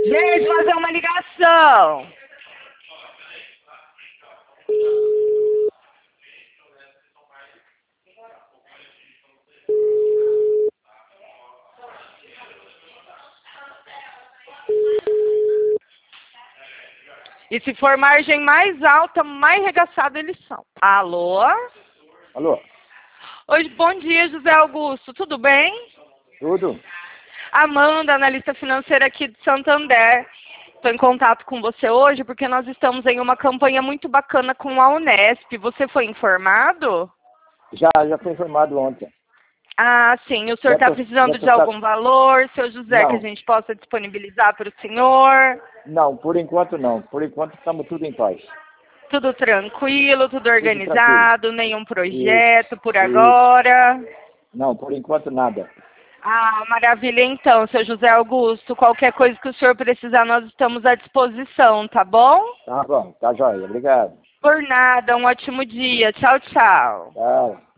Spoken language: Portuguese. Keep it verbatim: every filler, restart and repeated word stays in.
Gente, fazer uma ligação. E se for margem mais alta, mais regaçada eles são. Alô? Alô? Oi, bom dia, José Augusto. Tudo bem? Tudo? Amanda, analista financeira aqui de Santander. Estou em contato com você hoje porque nós estamos em uma campanha muito bacana com a Unesp. Você foi informado? Já, já fui informado ontem. Ah, sim. O senhor está precisando de algum valor, seu José, Não. que a gente possa disponibilizar para o senhor? Não, por enquanto não. Por enquanto estamos tudo em paz. Tudo tranquilo, tudo organizado, tudo nenhum projeto Isso, por isso. agora? Não, por enquanto nada. Ah, maravilha então, seu José Augusto. Qualquer coisa que o senhor precisar, nós estamos à disposição, tá bom? Tá bom, tá jóia. Obrigado. Por nada, um ótimo dia. Tchau, tchau. Tchau.